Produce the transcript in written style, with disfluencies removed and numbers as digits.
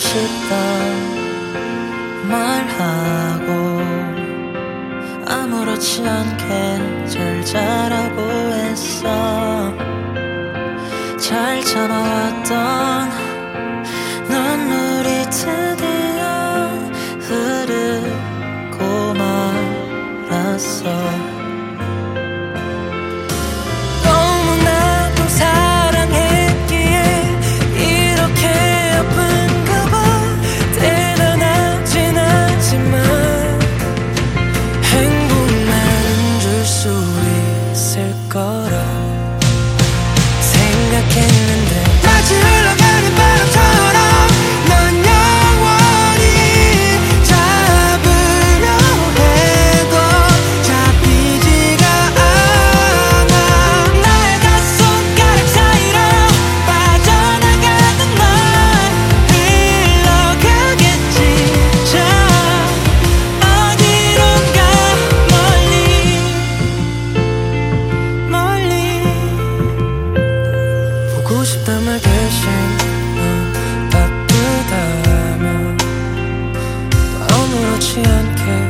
싶다 말하고 아무렇지 않게 잘 자라고 했어. 잘 참아왔던 눈물이 드디어 흐르고 말았어. 너무나도 사랑했기에 이렇게 아픈가 봐. 대단하진 않지만 행복만 줄 수 있을 거라 생각했는데 마치 흘러가는 바람처럼 넌 영원히 잡으려 해도 잡히지가 않아. 나의 다 손가락 사이로 빠져나가는 널 흘러가겠지. 저 어디론가 멀리 멀리 보고 싶단 말 대신 넌 바쁘다며 아무렇지 않게